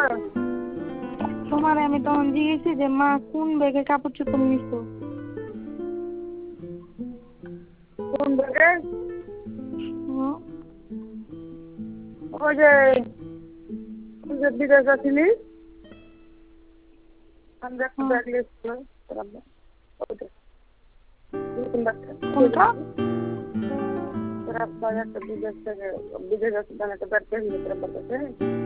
তোমার আমি তখন জিজ্ঞেসি যে মা কোন ব্যাগে কাপড় চোপড় নিছো? কোন ব্যাগে? হুম, ওই যে বিদেশ আসিনি, আমি একটা হুম। ব্যাগ লিয়েছিল ওইটা নতুন ব্যাগটা কোনটা? একটা বিদেশ থেকে বিদেশ আসছিলাম একটা ব্যাগ পেয়ে গেছে